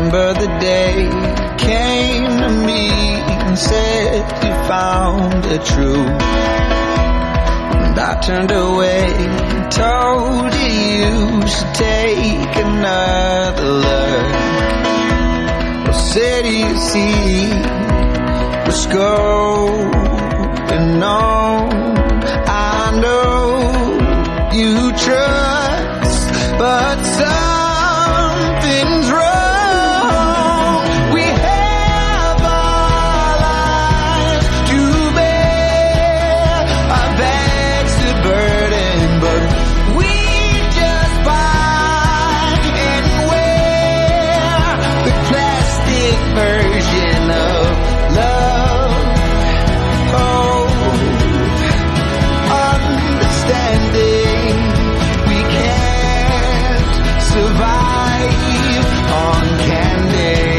remember the day you came to me and said you found the truth. And I turned away and told you should take another look. I said you see what's going on. I know you trust, but something's wrong. We have our lives to bear, our bags to burden, but we just buy and wear the plastic version of love, hope, understanding. We can't survive on candy.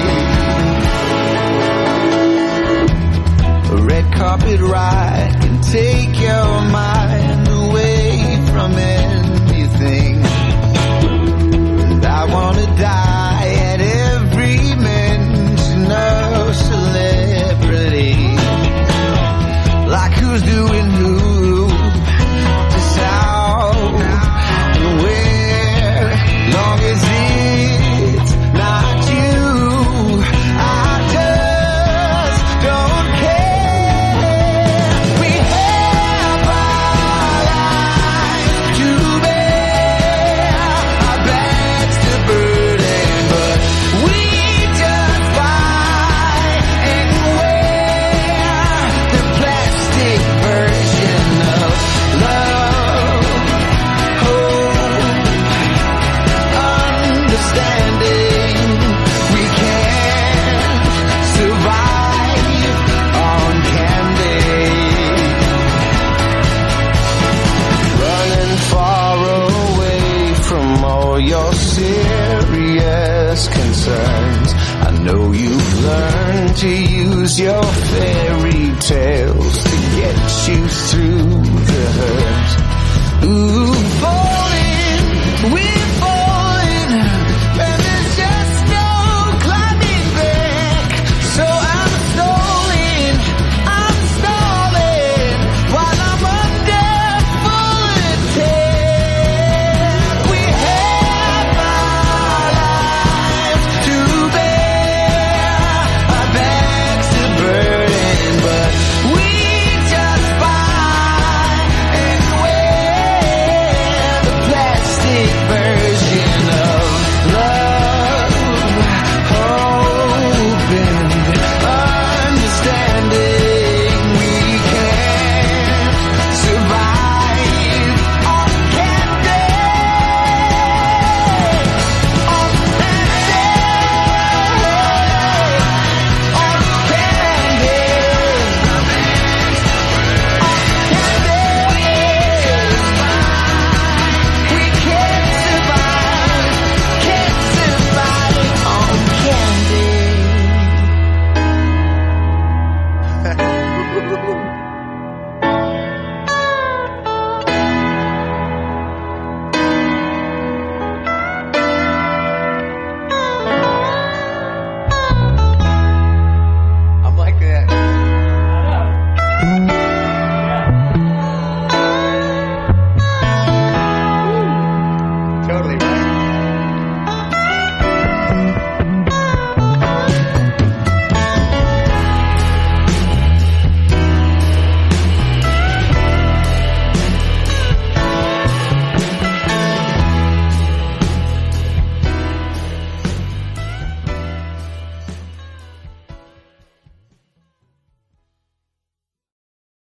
A red carpet ride can take your mind away from anything. And I wanna die at every mention of celebrity. Like who's doing who, just how and where, long as it's not you. I just don't care. We have our lives to bear, our bags to burden, but we just buy and wear the plastic version of love, hope, understanding. We can't survive on candy. Running far away from all your serious concerns. I know you've learned to use your fairy tales to get you through the hurt. Ooh, boy.